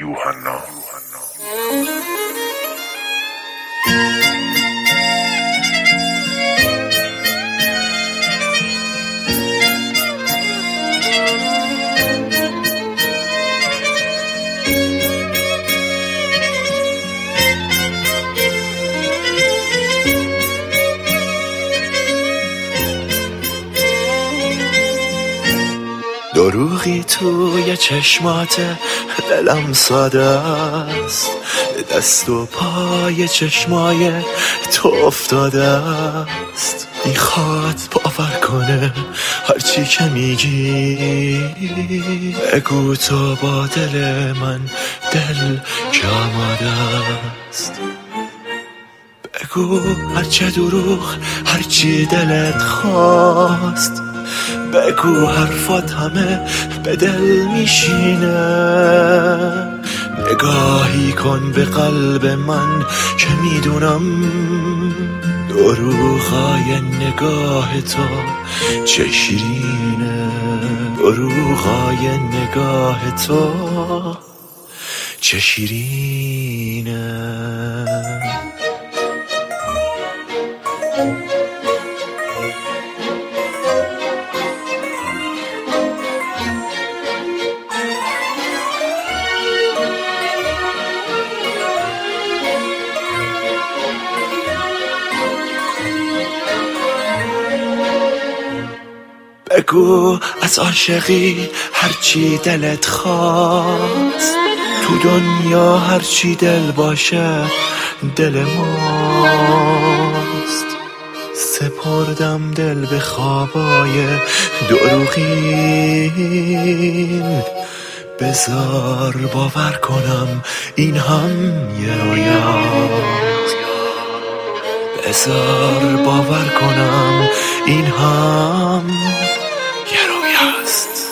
یوحنا. دروغی توی چشمات دلم ساده است، دست و پای چشمای تو افتاده است. میخواد باور کنه هرچی که میگی، بگو تو با دل من دل که آماده است. بگو هرچه دروغ هرچی دلت خواست، بگو حرفات همه به دل میشینه. نگاهی کن به قلب من که میدونم دروغای نگاه تو چه شیرینه. دروغای نگاه تو چه شیرینه. بگو از عاشقی هرچی دلت خواست، تو دنیا هرچی دل باشه دل ماست. سپردم دل به خوابای دروغین، بذار باور کنم این هم یه رویاست. بذار باور کنم این هم یه رویاست.